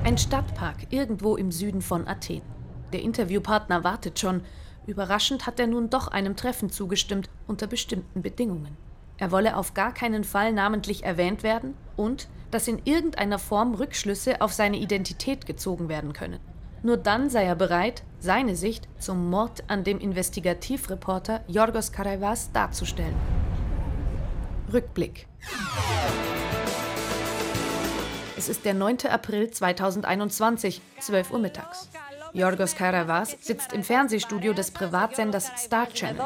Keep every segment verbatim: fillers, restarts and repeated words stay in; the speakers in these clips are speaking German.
Ein Stadtpark irgendwo im Süden von Athen. Der Interviewpartner wartet schon. Überraschend hat er nun doch einem Treffen zugestimmt, unter bestimmten Bedingungen. Er wolle auf gar keinen Fall namentlich erwähnt werden und dass in irgendeiner Form Rückschlüsse auf seine Identität gezogen werden können. Nur dann sei er bereit, seine Sicht zum Mord an dem Investigativreporter Yorgos Karayvas darzustellen. Rückblick. Es ist der neunte April zweitausendeinundzwanzig, zwölf Uhr mittags. Yorgos Karayvas sitzt im Fernsehstudio des Privatsenders Star Channel.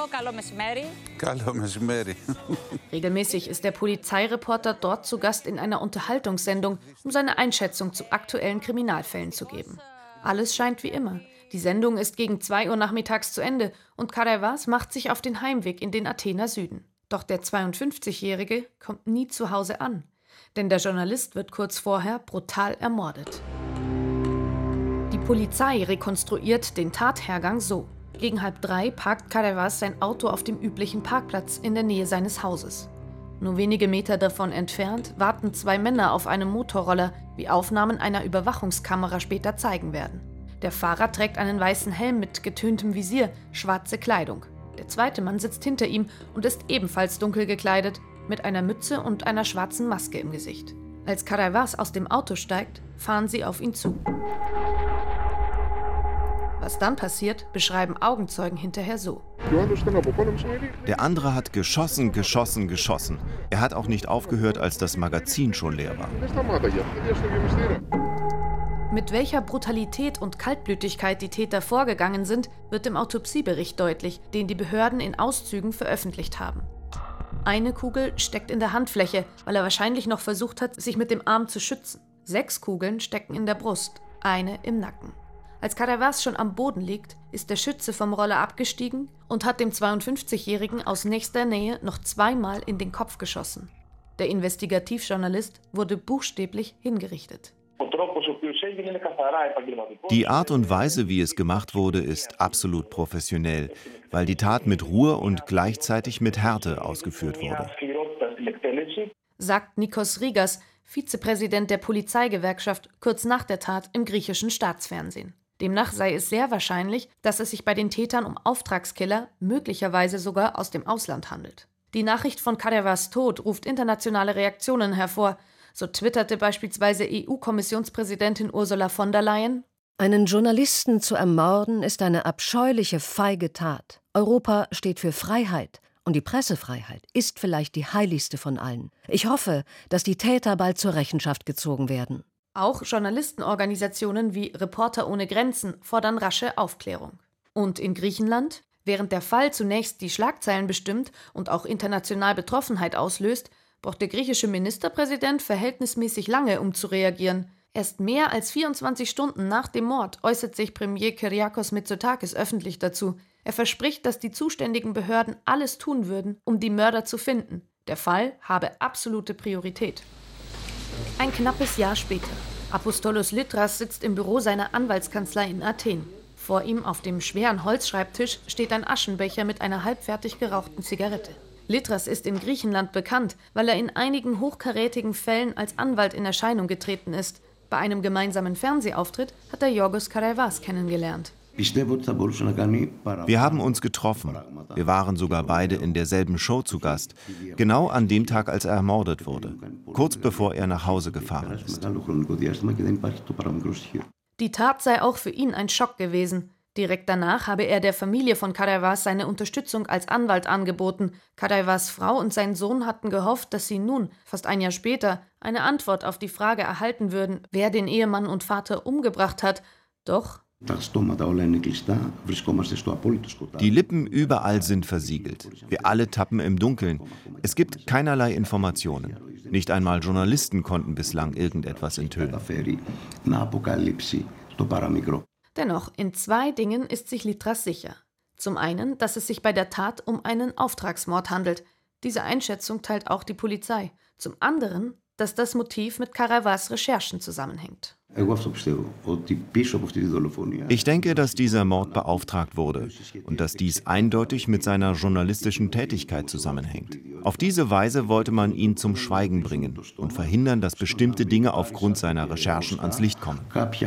Regelmäßig ist der Polizeireporter dort zu Gast in einer Unterhaltungssendung, um seine Einschätzung zu aktuellen Kriminalfällen zu geben. Alles scheint wie immer. Die Sendung ist gegen zwei Uhr nachmittags zu Ende und Karayvas macht sich auf den Heimweg in den Athener Süden. Doch der zweiundfünfzigjährige kommt nie zu Hause an, denn der Journalist wird kurz vorher brutal ermordet. Die Polizei rekonstruiert den Tathergang so. Gegen halb drei parkt Karayvas sein Auto auf dem üblichen Parkplatz in der Nähe seines Hauses. Nur wenige Meter davon entfernt warten zwei Männer auf einem Motorroller, wie Aufnahmen einer Überwachungskamera später zeigen werden. Der Fahrer trägt einen weißen Helm mit getöntem Visier, schwarze Kleidung. Der zweite Mann sitzt hinter ihm und ist ebenfalls dunkel gekleidet, mit einer Mütze und einer schwarzen Maske im Gesicht. Als Karayvas aus dem Auto steigt, fahren sie auf ihn zu. Was dann passiert, beschreiben Augenzeugen hinterher so. Der andere hat geschossen, geschossen, geschossen. Er hat auch nicht aufgehört, als das Magazin schon leer war. Mit welcher Brutalität und Kaltblütigkeit die Täter vorgegangen sind, wird im Autopsiebericht deutlich, den die Behörden in Auszügen veröffentlicht haben. Eine Kugel steckt in der Handfläche, weil er wahrscheinlich noch versucht hat, sich mit dem Arm zu schützen. Sechs Kugeln stecken in der Brust, eine im Nacken. Als Karayvas schon am Boden liegt, ist der Schütze vom Roller abgestiegen und hat dem zweiundfünfzigjährigen aus nächster Nähe noch zweimal in den Kopf geschossen. Der Investigativjournalist wurde buchstäblich hingerichtet. Die Art und Weise, wie es gemacht wurde, ist absolut professionell, weil die Tat mit Ruhe und gleichzeitig mit Härte ausgeführt wurde. Sagt Nikos Rigas, Vizepräsident der Polizeigewerkschaft, kurz nach der Tat im griechischen Staatsfernsehen. Demnach sei es sehr wahrscheinlich, dass es sich bei den Tätern um Auftragskiller, möglicherweise sogar aus dem Ausland handelt. Die Nachricht von Karayvas Tod ruft internationale Reaktionen hervor. So twitterte beispielsweise E U-Kommissionspräsidentin Ursula von der Leyen: Einen Journalisten zu ermorden ist eine abscheuliche, feige Tat. Europa steht für Freiheit. Und die Pressefreiheit ist vielleicht die heiligste von allen. Ich hoffe, dass die Täter bald zur Rechenschaft gezogen werden. Auch Journalistenorganisationen wie Reporter ohne Grenzen fordern rasche Aufklärung. Und in Griechenland? Während der Fall zunächst die Schlagzeilen bestimmt und auch international Betroffenheit auslöst, braucht der griechische Ministerpräsident verhältnismäßig lange, um zu reagieren. Erst mehr als vierundzwanzig Stunden nach dem Mord äußert sich Premier Kyriakos Mitsotakis öffentlich dazu. Er verspricht, dass die zuständigen Behörden alles tun würden, um die Mörder zu finden. Der Fall habe absolute Priorität. Ein knappes Jahr später. Apostolos Lytras sitzt im Büro seiner Anwaltskanzlei in Athen. Vor ihm auf dem schweren Holzschreibtisch steht ein Aschenbecher mit einer halbfertig gerauchten Zigarette. Lytras ist in Griechenland bekannt, weil er in einigen hochkarätigen Fällen als Anwalt in Erscheinung getreten ist. Bei einem gemeinsamen Fernsehauftritt hat er Yorgos Karayvas kennengelernt. Wir haben uns getroffen. Wir waren sogar beide in derselben Show zu Gast. Genau an dem Tag, als er ermordet wurde. Kurz bevor er nach Hause gefahren ist. Die Tat sei auch für ihn ein Schock gewesen. Direkt danach habe er der Familie von Karayvas seine Unterstützung als Anwalt angeboten. Karayvas Frau und sein Sohn hatten gehofft, dass sie nun, fast ein Jahr später, eine Antwort auf die Frage erhalten würden, wer den Ehemann und Vater umgebracht hat. Doch die Lippen überall sind versiegelt. Wir alle tappen im Dunkeln. Es gibt keinerlei Informationen. Nicht einmal Journalisten konnten bislang irgendetwas enthüllen. Dennoch, in zwei Dingen ist sich Lytras sicher. Zum einen, dass es sich bei der Tat um einen Auftragsmord handelt. Diese Einschätzung teilt auch die Polizei. Zum anderen, dass das Motiv mit Karayvas Recherchen zusammenhängt. Ich denke, dass dieser Mord beauftragt wurde und dass dies eindeutig mit seiner journalistischen Tätigkeit zusammenhängt. Auf diese Weise wollte man ihn zum Schweigen bringen und verhindern, dass bestimmte Dinge aufgrund seiner Recherchen ans Licht kommen.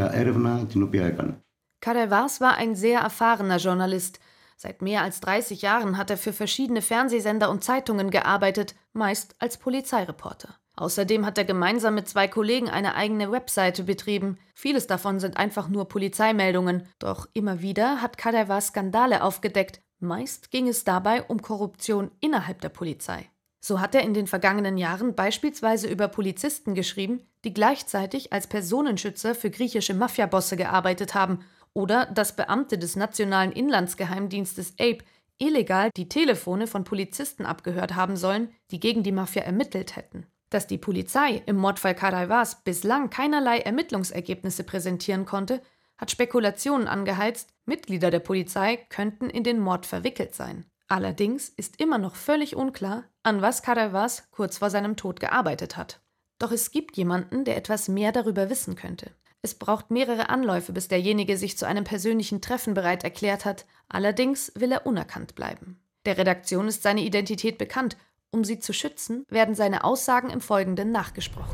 Kadairbas war ein sehr erfahrener Journalist. Seit mehr als dreißig Jahren hat er für verschiedene Fernsehsender und Zeitungen gearbeitet, meist als Polizeireporter. Außerdem hat er gemeinsam mit zwei Kollegen eine eigene Webseite betrieben. Vieles davon sind einfach nur Polizeimeldungen. Doch immer wieder hat Kadairbas Skandale aufgedeckt. Meist ging es dabei um Korruption innerhalb der Polizei. So hat er in den vergangenen Jahren beispielsweise über Polizisten geschrieben, die gleichzeitig als Personenschützer für griechische Mafiabosse gearbeitet haben, oder dass Beamte des nationalen Inlandsgeheimdienstes A B E illegal die Telefone von Polizisten abgehört haben sollen, die gegen die Mafia ermittelt hätten. Dass die Polizei im Mordfall Kadairbas bislang keinerlei Ermittlungsergebnisse präsentieren konnte, hat Spekulationen angeheizt, Mitglieder der Polizei könnten in den Mord verwickelt sein. Allerdings ist immer noch völlig unklar, an was Kadairbas kurz vor seinem Tod gearbeitet hat. Doch es gibt jemanden, der etwas mehr darüber wissen könnte. Es braucht mehrere Anläufe, bis derjenige sich zu einem persönlichen Treffen bereit erklärt hat. Allerdings will er unerkannt bleiben. Der Redaktion ist seine Identität bekannt. Um sie zu schützen, werden seine Aussagen im Folgenden nachgesprochen.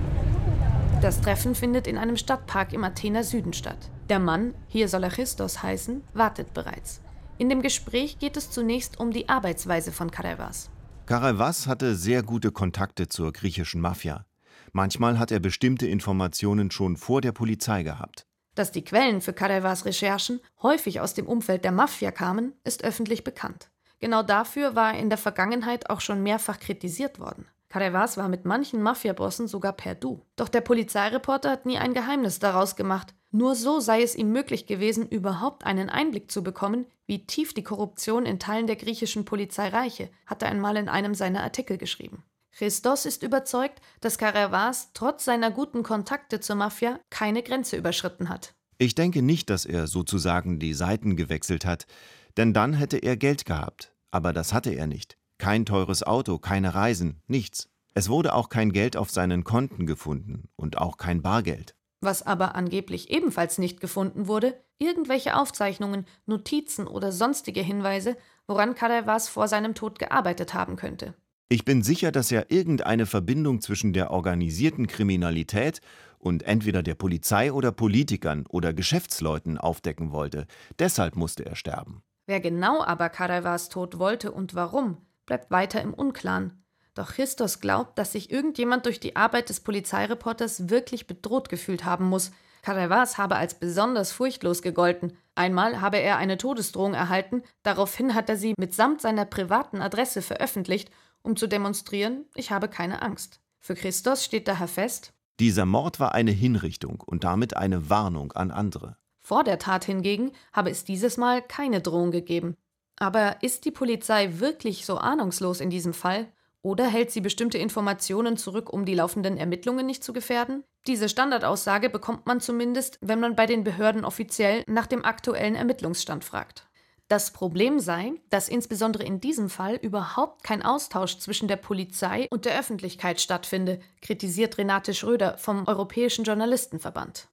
Das Treffen findet in einem Stadtpark im Athener Süden statt. Der Mann, hier soll er Christos heißen, wartet bereits. In dem Gespräch geht es zunächst um die Arbeitsweise von Kadairbas. Kadairbas hatte sehr gute Kontakte zur griechischen Mafia. Manchmal hat er bestimmte Informationen schon vor der Polizei gehabt. Dass die Quellen für Kadairbas Recherchen häufig aus dem Umfeld der Mafia kamen, ist öffentlich bekannt. Genau dafür war er in der Vergangenheit auch schon mehrfach kritisiert worden. Kadairbas war mit manchen Mafiabossen sogar per Du. Doch der Polizeireporter hat nie ein Geheimnis daraus gemacht. Nur so sei es ihm möglich gewesen, überhaupt einen Einblick zu bekommen, wie tief die Korruption in Teilen der griechischen Polizei reiche, hat er einmal in einem seiner Artikel geschrieben. Christos ist überzeugt, dass Kadairbas trotz seiner guten Kontakte zur Mafia keine Grenze überschritten hat. Ich denke nicht, dass er sozusagen die Seiten gewechselt hat, denn dann hätte er Geld gehabt. Aber das hatte er nicht. Kein teures Auto, keine Reisen, nichts. Es wurde auch kein Geld auf seinen Konten gefunden und auch kein Bargeld. Was aber angeblich ebenfalls nicht gefunden wurde, irgendwelche Aufzeichnungen, Notizen oder sonstige Hinweise, woran Kadairbas vor seinem Tod gearbeitet haben könnte. Ich bin sicher, dass er irgendeine Verbindung zwischen der organisierten Kriminalität und entweder der Polizei oder Politikern oder Geschäftsleuten aufdecken wollte. Deshalb musste er sterben. Wer genau aber Kadairbas Tod wollte und warum, bleibt weiter im Unklaren. Doch Christos glaubt, dass sich irgendjemand durch die Arbeit des Polizeireporters wirklich bedroht gefühlt haben muss. Kadairbas habe als besonders furchtlos gegolten. Einmal habe er eine Todesdrohung erhalten, daraufhin hat er sie mitsamt seiner privaten Adresse veröffentlicht, um zu demonstrieren, ich habe keine Angst. Für Christos steht daher fest: Dieser Mord war eine Hinrichtung und damit eine Warnung an andere. Vor der Tat hingegen habe es dieses Mal keine Drohung gegeben. Aber ist die Polizei wirklich so ahnungslos in diesem Fall? Oder hält sie bestimmte Informationen zurück, um die laufenden Ermittlungen nicht zu gefährden? Diese Standardaussage bekommt man zumindest, wenn man bei den Behörden offiziell nach dem aktuellen Ermittlungsstand fragt. Das Problem sei, dass insbesondere in diesem Fall überhaupt kein Austausch zwischen der Polizei und der Öffentlichkeit stattfinde, kritisiert Renate Schröder vom Europäischen Journalistenverband.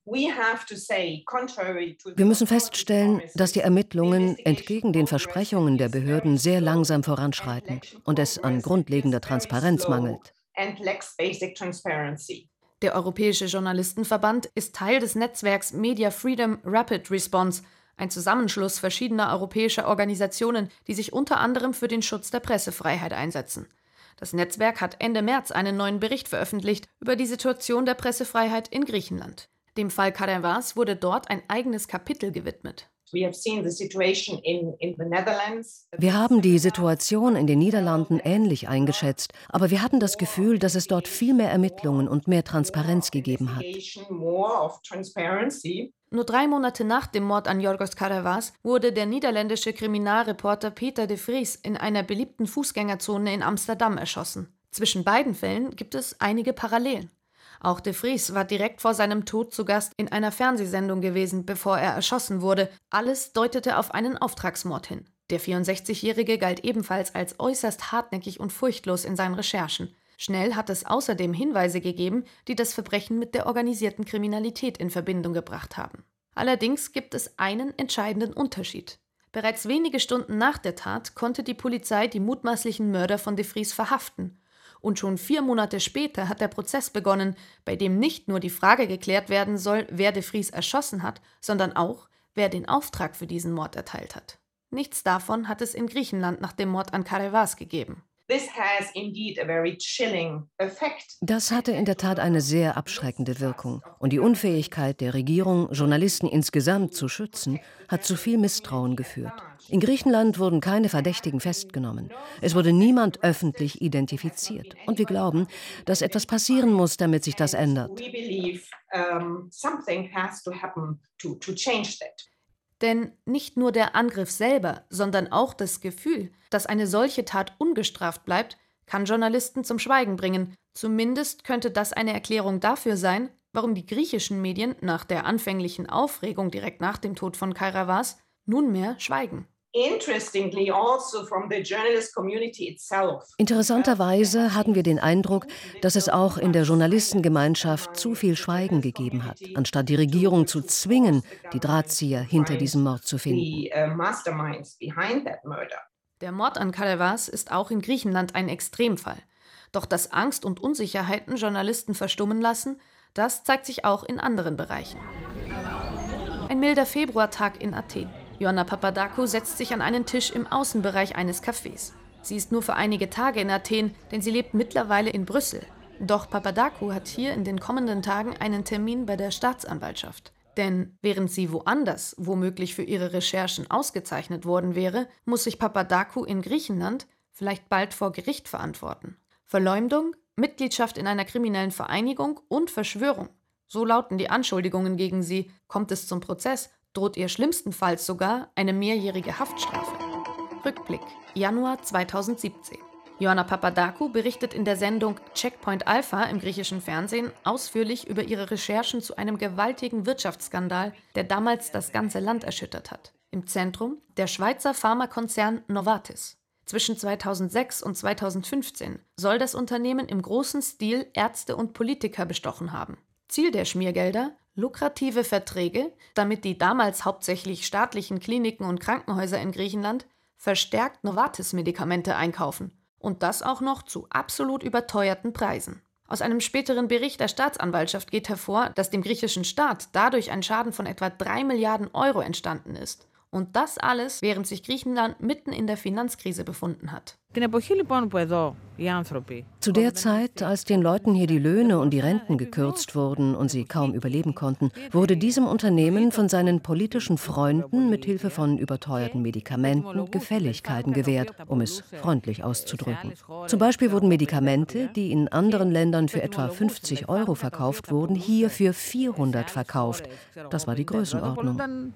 Wir müssen feststellen, dass die Ermittlungen entgegen den Versprechungen der Behörden sehr langsam voranschreiten und es an grundlegender Transparenz mangelt. Der Europäische Journalistenverband ist Teil des Netzwerks Media Freedom Rapid Response, ein Zusammenschluss verschiedener europäischer Organisationen, die sich unter anderem für den Schutz der Pressefreiheit einsetzen. Das Netzwerk hat Ende März einen neuen Bericht veröffentlicht über die Situation der Pressefreiheit in Griechenland. Dem Fall Kadairbas wurde dort ein eigenes Kapitel gewidmet. Wir haben die Situation in den Niederlanden ähnlich eingeschätzt, aber wir hatten das Gefühl, dass es dort viel mehr Ermittlungen und mehr Transparenz gegeben hat. Nur drei Monate nach dem Mord an Yorgos Kadairbas wurde der niederländische Kriminalreporter Peter de Vries in einer beliebten Fußgängerzone in Amsterdam erschossen. Zwischen beiden Fällen gibt es einige Parallelen. Auch de Vries war direkt vor seinem Tod zu Gast in einer Fernsehsendung gewesen, bevor er erschossen wurde. Alles deutete auf einen Auftragsmord hin. Der vierundsechzigjährige galt ebenfalls als äußerst hartnäckig und furchtlos in seinen Recherchen. Schnell hat es außerdem Hinweise gegeben, die das Verbrechen mit der organisierten Kriminalität in Verbindung gebracht haben. Allerdings gibt es einen entscheidenden Unterschied. Bereits wenige Stunden nach der Tat konnte die Polizei die mutmaßlichen Mörder von de Vries verhaften. Und schon vier Monate später hat der Prozess begonnen, bei dem nicht nur die Frage geklärt werden soll, wer de Vries erschossen hat, sondern auch, wer den Auftrag für diesen Mord erteilt hat. Nichts davon hat es in Griechenland nach dem Mord an Karevas gegeben. Das hatte in der Tat eine sehr abschreckende Wirkung. Und die Unfähigkeit der Regierung, Journalisten insgesamt zu schützen, hat zu viel Misstrauen geführt. In Griechenland wurden keine Verdächtigen festgenommen. Es wurde niemand öffentlich identifiziert. Und wir glauben, dass etwas passieren muss, damit sich das ändert. Denn nicht nur der Angriff selber, sondern auch das Gefühl, dass eine solche Tat ungestraft bleibt, kann Journalisten zum Schweigen bringen. Zumindest könnte das eine Erklärung dafür sein, warum die griechischen Medien nach der anfänglichen Aufregung direkt nach dem Tod von Karevas nunmehr schweigen. Interessanterweise hatten wir den Eindruck, dass es auch in der Journalistengemeinschaft zu viel Schweigen gegeben hat, anstatt die Regierung zu zwingen, die Drahtzieher hinter diesem Mord zu finden. Der Mord an Karevas ist auch in Griechenland ein Extremfall. Doch dass Angst und Unsicherheiten Journalisten verstummen lassen, das zeigt sich auch in anderen Bereichen. Ein milder Februartag in Athen. Ioanna Papadakou setzt sich an einen Tisch im Außenbereich eines Cafés. Sie ist nur für einige Tage in Athen, denn sie lebt mittlerweile in Brüssel. Doch Papadakou hat hier in den kommenden Tagen einen Termin bei der Staatsanwaltschaft. Denn während sie woanders womöglich für ihre Recherchen ausgezeichnet worden wäre, muss sich Papadakou in Griechenland vielleicht bald vor Gericht verantworten. Verleumdung, Mitgliedschaft in einer kriminellen Vereinigung und Verschwörung. So lauten die Anschuldigungen gegen sie. Kommt es zum Prozess, droht ihr schlimmstenfalls sogar eine mehrjährige Haftstrafe. Rückblick: Januar zweitausendsiebzehn. Ioanna Papadakou berichtet in der Sendung Checkpoint Alpha im griechischen Fernsehen ausführlich über ihre Recherchen zu einem gewaltigen Wirtschaftsskandal, der damals das ganze Land erschüttert hat. Im Zentrum der Schweizer Pharmakonzern Novartis. Zwischen zweitausendsechs und zweitausendfünfzehn soll das Unternehmen im großen Stil Ärzte und Politiker bestochen haben. Ziel der Schmiergelder: lukrative Verträge, damit die damals hauptsächlich staatlichen Kliniken und Krankenhäuser in Griechenland verstärkt Novartis-Medikamente einkaufen. Und das auch noch zu absolut überteuerten Preisen. Aus einem späteren Bericht der Staatsanwaltschaft geht hervor, dass dem griechischen Staat dadurch ein Schaden von etwa drei Milliarden Euro entstanden ist. Und das alles, während sich Griechenland mitten in der Finanzkrise befunden hat. Zu der Zeit, als den Leuten hier die Löhne und die Renten gekürzt wurden und sie kaum überleben konnten, wurde diesem Unternehmen von seinen politischen Freunden mit Hilfe von überteuerten Medikamenten Gefälligkeiten gewährt, um es freundlich auszudrücken. Zum Beispiel wurden Medikamente, die in anderen Ländern für etwa fünfzig Euro verkauft wurden, hier für vierhundert verkauft. Das war die Größenordnung.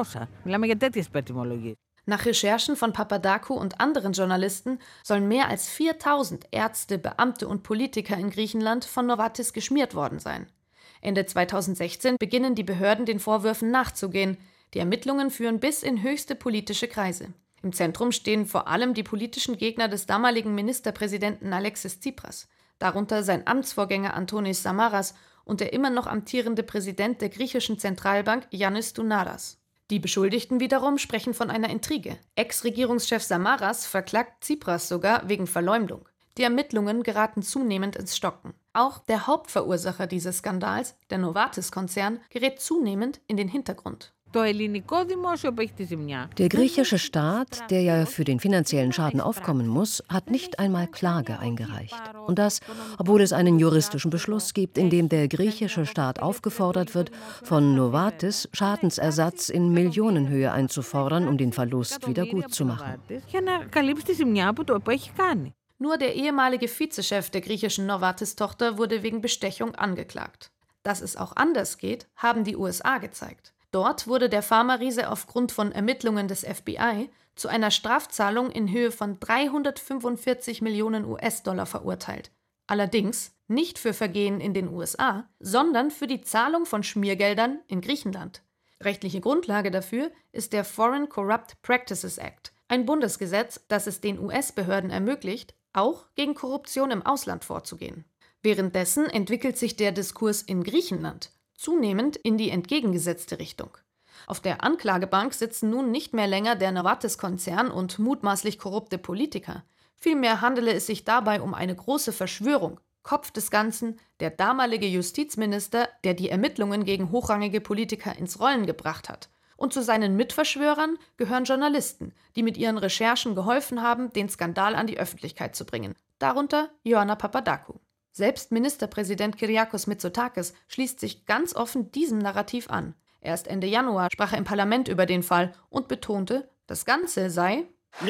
Nach Recherchen von Papadakou und anderen Journalisten sollen mehr als viertausend Ärzte, Beamte und Politiker in Griechenland von Novartis geschmiert worden sein. Ende zweitausendsechzehn beginnen die Behörden den Vorwürfen nachzugehen. Die Ermittlungen führen bis in höchste politische Kreise. Im Zentrum stehen vor allem die politischen Gegner des damaligen Ministerpräsidenten Alexis Tsipras, darunter sein Amtsvorgänger Antonis Samaras und der immer noch amtierende Präsident der griechischen Zentralbank Yannis Dounaras. Die Beschuldigten wiederum sprechen von einer Intrige. Ex-Regierungschef Samaras verklagt Tsipras sogar wegen Verleumdung. Die Ermittlungen geraten zunehmend ins Stocken. Auch der Hauptverursacher dieses Skandals, der Novartis-Konzern, gerät zunehmend in den Hintergrund. Der griechische Staat, der ja für den finanziellen Schaden aufkommen muss, hat nicht einmal Klage eingereicht. Und das, obwohl es einen juristischen Beschluss gibt, in dem der griechische Staat aufgefordert wird, von Novartis Schadensersatz in Millionenhöhe einzufordern, um den Verlust wieder gut zu machen. Nur der ehemalige Vizechef der griechischen Novartis-Tochter wurde wegen Bestechung angeklagt. Dass es auch anders geht, haben die U S A gezeigt. Dort wurde der Pharma-Riese aufgrund von Ermittlungen des F B I zu einer Strafzahlung in Höhe von dreihundertfünfundvierzig Millionen U S-Dollar verurteilt. Allerdings nicht für Vergehen in den U S A, sondern für die Zahlung von Schmiergeldern in Griechenland. Rechtliche Grundlage dafür ist der Foreign Corrupt Practices Act, ein Bundesgesetz, das es den U S-Behörden ermöglicht, auch gegen Korruption im Ausland vorzugehen. Währenddessen entwickelt sich der Diskurs in Griechenland zunehmend in die entgegengesetzte Richtung. Auf der Anklagebank sitzen nun nicht mehr länger der Novartis-Konzern und mutmaßlich korrupte Politiker. Vielmehr handele es sich dabei um eine große Verschwörung. Kopf des Ganzen der damalige Justizminister, der die Ermittlungen gegen hochrangige Politiker ins Rollen gebracht hat. Und zu seinen Mitverschwörern gehören Journalisten, die mit ihren Recherchen geholfen haben, den Skandal an die Öffentlichkeit zu bringen. Darunter Ioanna Papadakou. Selbst Ministerpräsident Kyriakos Mitsotakis schließt sich ganz offen diesem Narrativ an. Erst Ende Januar sprach er im Parlament über den Fall und betonte, das Ganze sei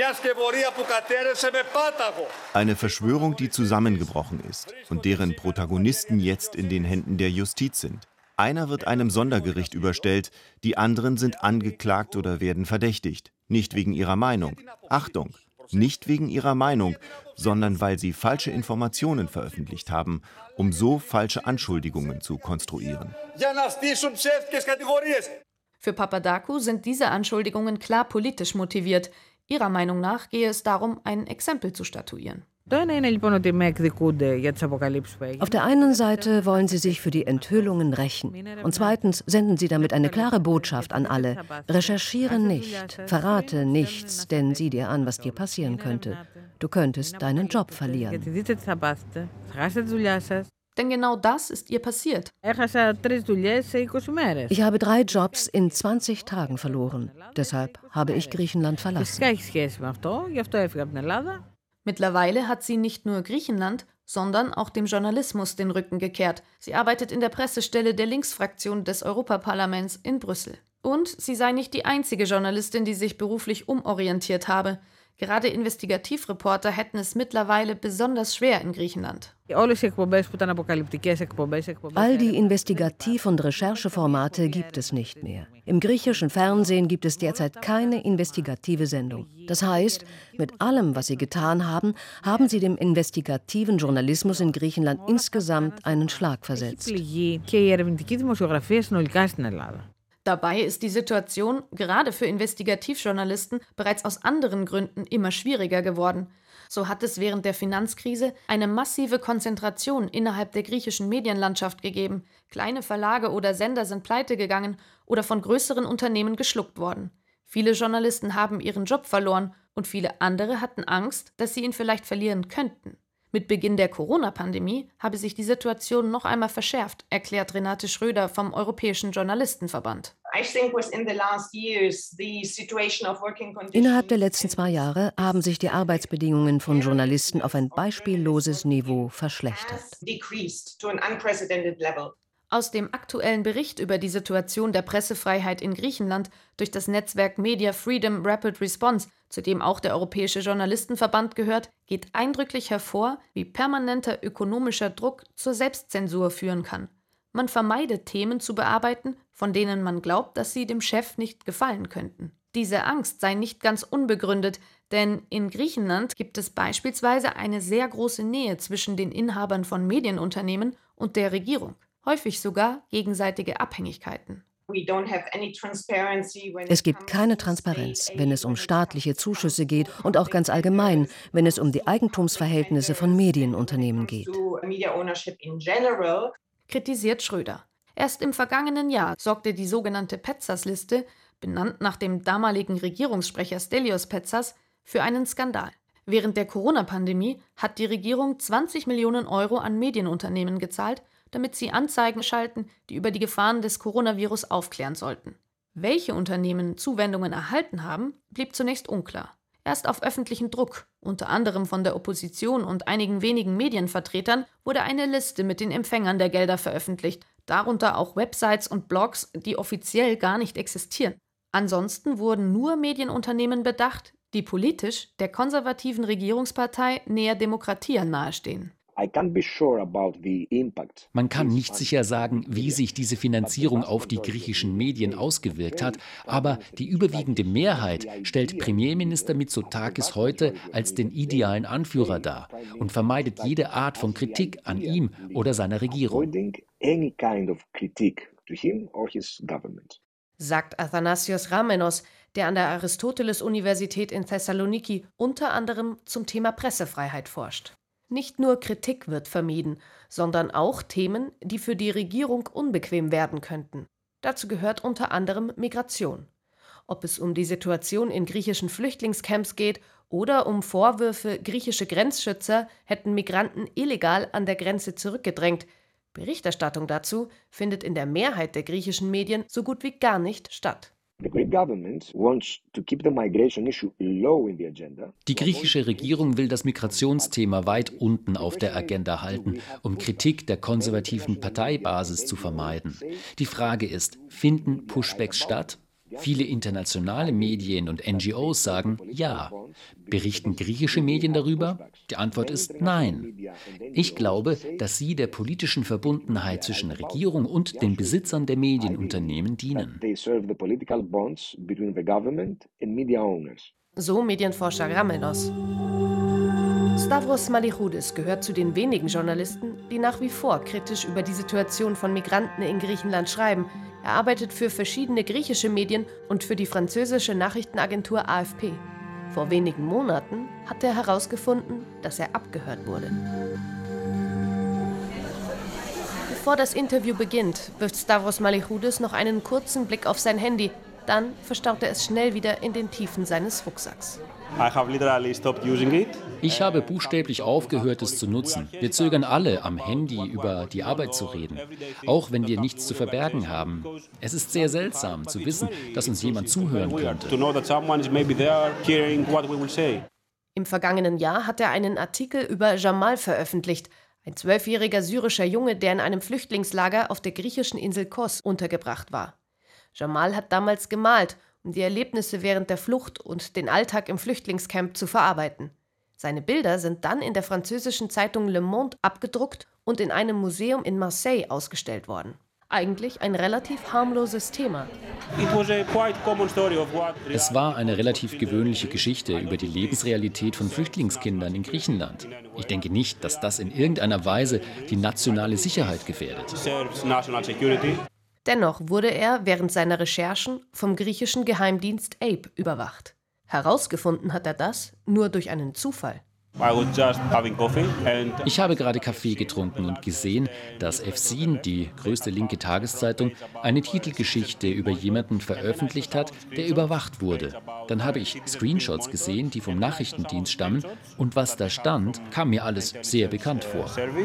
eine Verschwörung, die zusammengebrochen ist und deren Protagonisten jetzt in den Händen der Justiz sind. Einer wird einem Sondergericht überstellt, die anderen sind angeklagt oder werden verdächtigt. Nicht wegen ihrer Meinung. Achtung, nicht wegen ihrer Meinung, sondern weil sie falsche Informationen veröffentlicht haben, um so falsche Anschuldigungen zu konstruieren. Für Papadakou sind diese Anschuldigungen klar politisch motiviert. Ihrer Meinung nach gehe es darum, ein Exempel zu statuieren. Auf der einen Seite wollen sie sich für die Enthüllungen rächen. Und zweitens senden sie damit eine klare Botschaft an alle. Recherchiere nicht, verrate nichts, denn sieh dir an, was dir passieren könnte. Du könntest deinen Job verlieren. Denn genau das ist ihr passiert. Ich habe drei Jobs in zwanzig Tagen verloren. Deshalb habe ich Griechenland verlassen. Mittlerweile hat sie nicht nur Griechenland, sondern auch dem Journalismus den Rücken gekehrt. Sie arbeitet in der Pressestelle der Linksfraktion des Europaparlaments in Brüssel. Und sie sei nicht die einzige Journalistin, die sich beruflich umorientiert habe. Gerade Investigativreporter hätten es mittlerweile besonders schwer in Griechenland. All die Investigativ- und Rechercheformate gibt es nicht mehr. Im griechischen Fernsehen gibt es derzeit keine investigative Sendung. Das heißt, mit allem, was sie getan haben, haben sie dem investigativen Journalismus in Griechenland insgesamt einen Schlag versetzt. Dabei ist die Situation, gerade für Investigativjournalisten, bereits aus anderen Gründen immer schwieriger geworden. So hat es während der Finanzkrise eine massive Konzentration innerhalb der griechischen Medienlandschaft gegeben. Kleine Verlage oder Sender sind pleitegegangen oder von größeren Unternehmen geschluckt worden. Viele Journalisten haben ihren Job verloren und viele andere hatten Angst, dass sie ihn vielleicht verlieren könnten. Mit Beginn der Corona-Pandemie habe sich die Situation noch einmal verschärft, erklärt Renate Schröder vom Europäischen Journalistenverband. Innerhalb der letzten zwei Jahre haben sich die Arbeitsbedingungen von Journalisten auf ein beispielloses Niveau verschlechtert. Aus dem aktuellen Bericht über die Situation der Pressefreiheit in Griechenland durch das Netzwerk Media Freedom Rapid Response, zu dem auch der Europäische Journalistenverband gehört, geht eindrücklich hervor, wie permanenter ökonomischer Druck zur Selbstzensur führen kann. Man vermeidet Themen zu bearbeiten, von denen man glaubt, dass sie dem Chef nicht gefallen könnten. Diese Angst sei nicht ganz unbegründet, denn in Griechenland gibt es beispielsweise eine sehr große Nähe zwischen den Inhabern von Medienunternehmen und der Regierung. Häufig sogar gegenseitige Abhängigkeiten. Es gibt keine Transparenz, wenn es um staatliche Zuschüsse geht und auch ganz allgemein, wenn es um die Eigentumsverhältnisse von Medienunternehmen geht. Kritisiert Schröder. Erst im vergangenen Jahr sorgte die sogenannte Petsas-Liste, benannt nach dem damaligen Regierungssprecher Stelios Petsas, für einen Skandal. Während der Corona-Pandemie hat die Regierung zwanzig Millionen Euro an Medienunternehmen gezahlt, damit sie Anzeigen schalten, die über die Gefahren des Coronavirus aufklären sollten. Welche Unternehmen Zuwendungen erhalten haben, blieb zunächst unklar. Erst auf öffentlichen Druck, unter anderem von der Opposition und einigen wenigen Medienvertretern, wurde eine Liste mit den Empfängern der Gelder veröffentlicht, darunter auch Websites und Blogs, die offiziell gar nicht existieren. Ansonsten wurden nur Medienunternehmen bedacht, die politisch der konservativen Regierungspartei Nea Demokratia nahestehen. Man kann nicht sicher sagen, wie sich diese Finanzierung auf die griechischen Medien ausgewirkt hat, aber die überwiegende Mehrheit stellt Premierminister Mitsotakis heute als den idealen Anführer dar und vermeidet jede Art von Kritik an ihm oder seiner Regierung. Sagt Athanasios Ramenos, der an der Aristoteles-Universität in Thessaloniki unter anderem zum Thema Pressefreiheit forscht. Nicht nur Kritik wird vermieden, sondern auch Themen, die für die Regierung unbequem werden könnten. Dazu gehört unter anderem Migration. Ob es um die Situation in griechischen Flüchtlingscamps geht oder um Vorwürfe, griechische Grenzschützer hätten Migranten illegal an der Grenze zurückgedrängt. Berichterstattung dazu findet in der Mehrheit der griechischen Medien so gut wie gar nicht statt. Die griechische Regierung will das Migrationsthema weit unten auf der Agenda halten, um Kritik der konservativen Parteibasis zu vermeiden. Die Frage ist, finden Pushbacks statt? Viele internationale Medien und N G Os sagen ja. Berichten griechische Medien darüber? Die Antwort ist nein. Ich glaube, dass sie der politischen Verbundenheit zwischen Regierung und den Besitzern der Medienunternehmen dienen. So Medienforscher Gramelos. Stavros Malichoudis gehört zu den wenigen Journalisten, die nach wie vor kritisch über die Situation von Migranten in Griechenland schreiben. Er arbeitet für verschiedene griechische Medien und für die französische Nachrichtenagentur A F P. Vor wenigen Monaten hat er herausgefunden, dass er abgehört wurde. Bevor das Interview beginnt, wirft Stavros Malichoudis noch einen kurzen Blick auf sein Handy. Dann verstaut er es schnell wieder in den Tiefen seines Rucksacks. Ich habe buchstäblich aufgehört, es zu nutzen. Wir zögern alle, am Handy über die Arbeit zu reden, auch wenn wir nichts zu verbergen haben. Es ist sehr seltsam zu wissen, dass uns jemand zuhören könnte. Im vergangenen Jahr hat er einen Artikel über Jamal veröffentlicht, ein zwölfjähriger syrischer Junge, der in einem Flüchtlingslager auf der griechischen Insel Kos untergebracht war. Jamal hat damals gemalt, um die Erlebnisse während der Flucht und den Alltag im Flüchtlingscamp zu verarbeiten. Seine Bilder sind dann in der französischen Zeitung Le Monde abgedruckt und in einem Museum in Marseille ausgestellt worden. Eigentlich ein relativ harmloses Thema. Es war eine relativ gewöhnliche Geschichte über die Lebensrealität von Flüchtlingskindern in Griechenland. Ich denke nicht, dass das in irgendeiner Weise die nationale Sicherheit gefährdet. Dennoch wurde er während seiner Recherchen vom griechischen Geheimdienst A P E überwacht. Herausgefunden hat er das nur durch einen Zufall. Ich habe gerade Kaffee getrunken und gesehen, dass Efsin, die größte linke Tageszeitung, eine Titelgeschichte über jemanden veröffentlicht hat, der überwacht wurde. Dann habe ich Screenshots gesehen, die vom Nachrichtendienst stammen, und was da stand, kam mir alles sehr bekannt vor.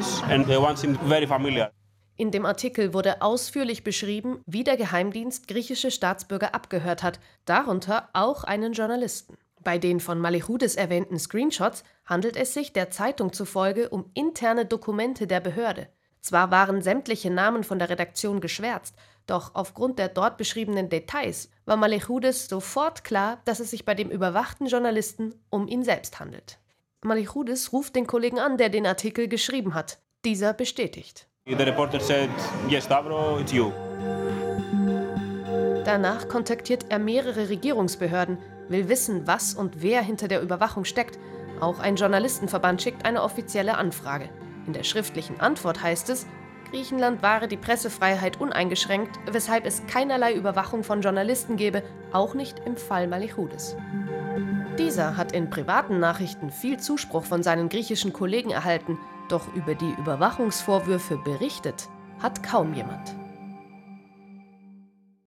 In dem Artikel wurde ausführlich beschrieben, wie der Geheimdienst griechische Staatsbürger abgehört hat, darunter auch einen Journalisten. Bei den von Malichoudis erwähnten Screenshots handelt es sich der Zeitung zufolge um interne Dokumente der Behörde. Zwar waren sämtliche Namen von der Redaktion geschwärzt, doch aufgrund der dort beschriebenen Details war Malichoudis sofort klar, dass es sich bei dem überwachten Journalisten um ihn selbst handelt. Malichoudis ruft den Kollegen an, der den Artikel geschrieben hat. Dieser bestätigt. The reporter said, yes, Stavro, it's you. Danach kontaktiert er mehrere Regierungsbehörden, will wissen, was und wer hinter der Überwachung steckt. Auch ein Journalistenverband schickt eine offizielle Anfrage. In der schriftlichen Antwort heißt es, Griechenland wahre die Pressefreiheit uneingeschränkt, weshalb es keinerlei Überwachung von Journalisten gebe, auch nicht im Fall Malichoudis. Dieser hat in privaten Nachrichten viel Zuspruch von seinen griechischen Kollegen erhalten, doch über die Überwachungsvorwürfe berichtet hat kaum jemand.